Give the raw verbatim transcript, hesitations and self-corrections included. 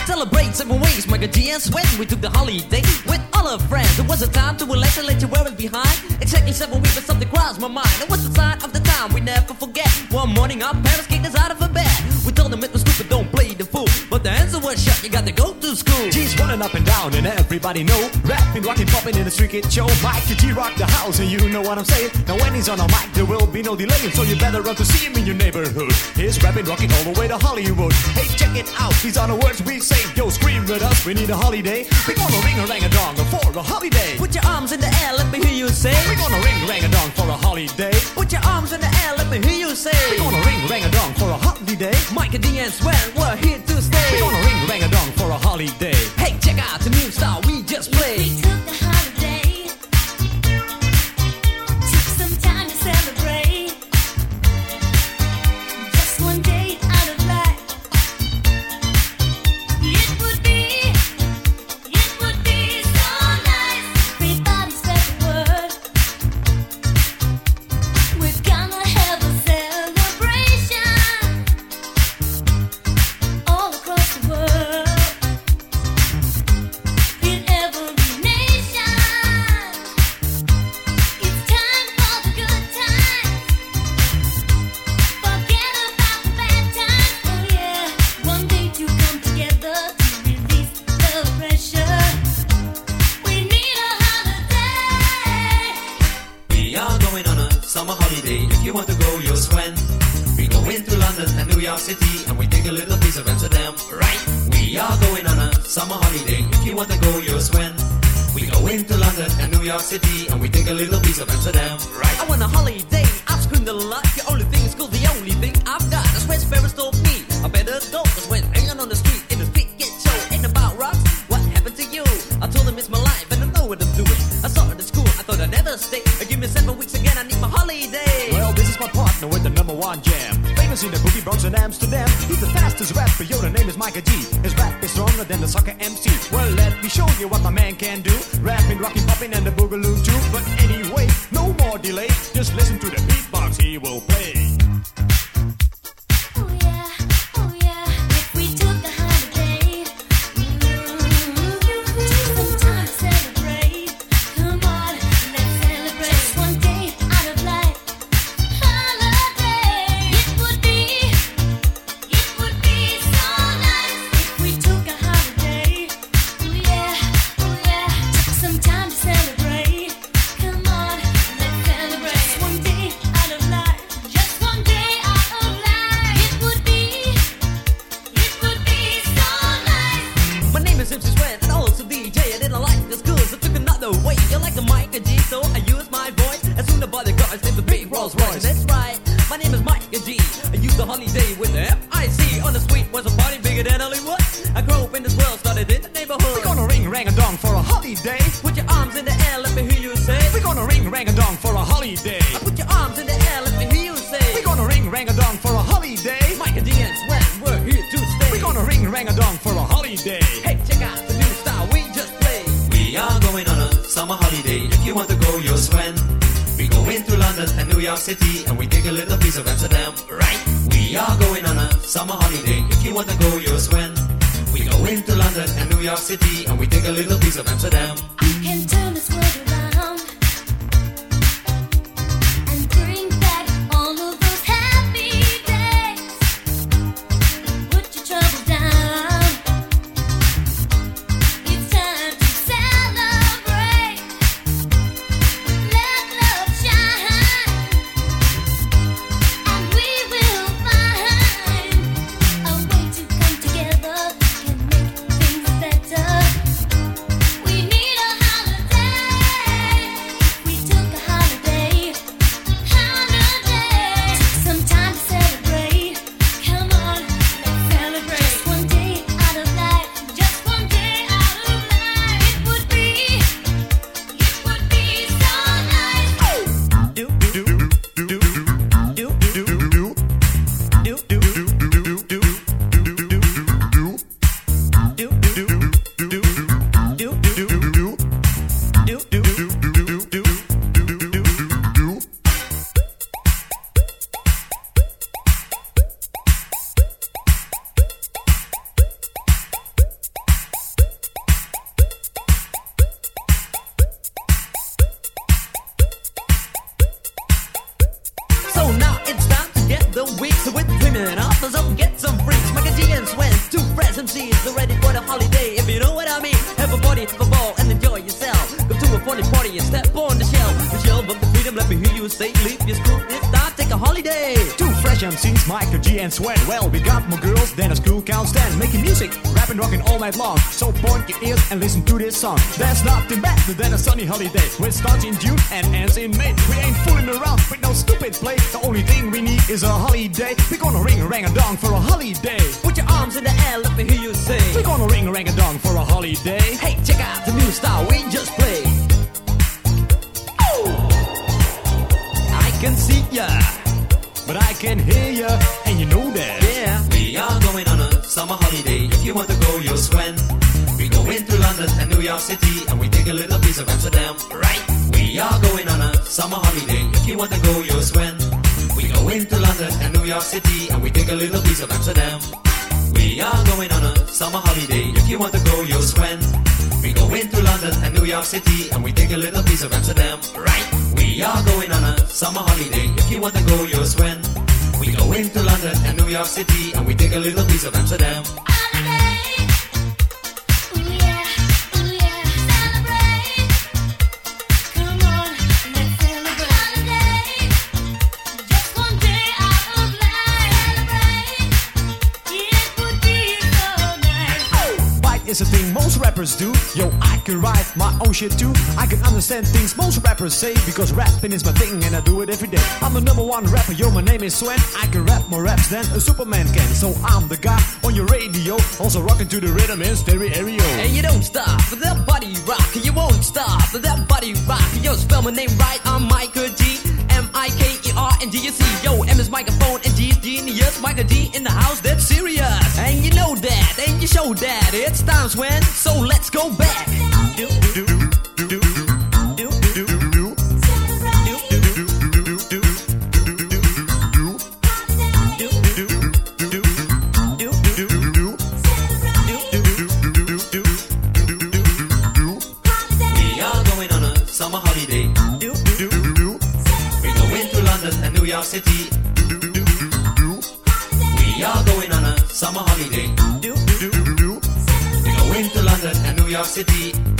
Celebrate seven ways, Michael G and Sweat. We took the holiday with all our friends. It was a time to relax and let you wear it behind. Exactly seven weeks, but something crossed my mind. It was the sign of the time we never forget. One morning our parents kicked us out of a bed. We told them it was stupid, don't play the fool. But the answer was shut, you got to go to school. G's running up and down and everybody know. Rapping, rocking, popping in the street kid show. Mikey G rock the house and you know what I'm saying. Now when he's on a mic there will be no delay. So you better run to see him in your neighborhood. He's rapping, rocking all the way to Hollywood. Hey, check it out, these are the words we say. Yo, scream with us, we need a holiday. We're gonna ring a rang a dong for a holiday. Put your arms in the air, let me hear you say. We're gonna ring rang a dong for a holiday. Put your arms in the air, let me hear you say. We're gonna ring rang a dong for a holiday. Mike and D and Sweat, we're here to stay. We're gonna ring rang a dong for a holiday. Hey, check out the new style we just played. We took a holiday, took some time to celebrate. Just one day out of life. It would be, it would be so nice. Everybody spread the word. We're gonna have a celebration all across the world. In every nation, it's time for the good times. Forget about the bad times. Oh yeah, one day to come together to release the pressure. We need a holiday. We are going on a summer holiday. If you want to go, you'll swim. We go into London and New York City, and we take a little piece of Amsterdam, right? We are going on a summer holiday. If you want to go, you'll swim. We go into London and New York City, and we take a little piece of Amsterdam, right? I want a holiday, I've screamed a lot. The only thing is cool, the only thing I've got. That's where Ferris told me I better go. Cause when hanging on the street, in the street get show. Ain't about rocks, what happened to you? I told him it's my life and I know what I'm doing. I saw it at school, I thought I'd never stay. Give me seven weeks again, I need my holiday. Well, this is my partner with the number one jam. Famous in the boogie Bronx and Amsterdam. He's the fastest rapper, yo, the name is Micah G. His rap is stronger than the soccer M C. Well, let me show you what my man can do. Rapping, rocking, popping, and the boogaloo too. But anyway, no more delay. Just listen to the beatbox he will play. Oh yeah, oh yeah. If we took a holiday, took some time to celebrate. Come on, let's celebrate. Just one day out of life. Holiday. It would be, it would be so nice if we took a holiday. Oh yeah, oh yeah. Took some time to celebrate. Come on, let's celebrate. Just one day out of life. Just one day out of life. It would be, it would be so nice. My name is M C Sweat and also D J. I didn't like the school, so took another way. You like the Mike and G, so I used my voice. As soon as the bodyguards named the big Rolls Royce. And that's right, my name is Mike and G. I used the holiday with the F I C. On the street was a party bigger than Hollywood. I grew up in this world, started in the neighborhood. We're gonna ring rang a dong for a holiday. Put your arms in the air, let me hear you say. We're gonna ring rang a dong for a holiday. I put your arms in the air, let me hear you say. We're gonna ring rang a dong for a holiday. Mike and D and Sweat, we're here to stay. We're gonna ring rang a dong for a holiday. Hey, check out the new style we just played. We are going on a summer holiday. If you want to go, you'll swim. We go into London and New York City, and we take a little piece of Amsterdam, right? We are going on a summer holiday. If you want to go, you'll swim. We go into London and New York City, and we take a little piece of Amsterdam. I can turn this world around and bring back all of those happy days. Put your troubles down. It's time to celebrate. Let love shine, and we will find a way to come together and make things better. We need a holiday. We took a holiday, holiday. Took some time to celebrate. Come on, let's celebrate. Just one day out of life, just one day out of life. It would be, it would be so nice. Do do do do do do do do do do do So get some freaks, Michael G and Swen, two fresh M Cs, they're ready for the holiday. If you know what I mean, have a party, have a ball, and enjoy yourself. Go to a funny party and step on the shelf. Michelle, but the freedom, let me hear you say, leave your school, it's time, take a holiday. Two fresh M Cs, Michael G and Swen. Well, we got more girls than a school can stand, making music, rapping, rocking all night long. So point your ears and listen to this song. There's nothing better than a sunny holiday, which starts in June and ends in May. We ain't fooling around with no stupid play. The only thing we need is a holiday. We're gonna ring a rang a dong for a holiday. Put your arms in the air, let me hear you say, We're gonna ring a rang a dong for a holiday. hey, check out the new style we just played. Oh, I can see ya, But I can hear ya, and you know that. yeah. We are going on a summer holiday. If you want to go, you'll swim. We go into London and New York City, and we take a little piece of Amsterdam, right? We are going on a summer holiday. If you want to go, you'll swim. We go into London and New York City, and we take a little piece of Amsterdam. We are going on a summer holiday. If you want to go, you'll swim. We go into London and New York City, and we take a little piece of Amsterdam, right? We are going on a summer holiday. If you want to go, you'll swim. We go into London and New York City, and we take a little piece of Amsterdam. Holiday. Ooh yeah, ooh yeah, celebrate. Come on, let's celebrate. Holiday. Just one day out of life. Celebrate. It would be so nice. Bite is a thing most rappers do. Yo, I can write my own shit too. I can understand things most rappers say, because rapping is my thing and I do it every day. I'm the number one rapper, yo, my name is Swen. I can rap more raps than a Superman can. So I'm the guy on your radio, also rocking to the rhythm in stereo. And you don't stop with that body rock. You won't stop with that body rock. Yo, spell my name right. I'm Michael G. M I K E R N G U C. Yo, M is microphone and G is genius. Michael D in the house, that's serious. And you know that, and you show that. It's time, Swen, so let's go back. Do, do, do, do, do, do, do, do, do. Summer holiday. We go into London and New York City. We are going on a summer holiday. We go into London and New York City.